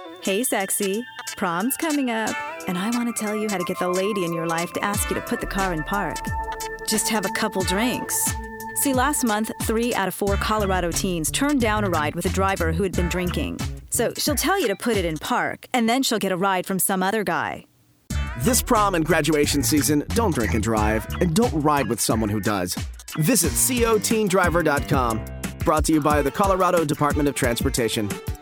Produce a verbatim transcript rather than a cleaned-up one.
Hey, sexy. Prom's coming up, and I want to tell you how to get the lady in your life to ask you to put the car in park. Just have a couple drinks. See, last month, three out of four Colorado teens turned down a ride with a driver who had been drinking. So she'll tell you to put it in park, and then she'll get a ride from some other guy. This prom and graduation season, don't drink and drive, and don't ride with someone who does. Visit co teen driver dot com. Brought to you by the Colorado Department of Transportation.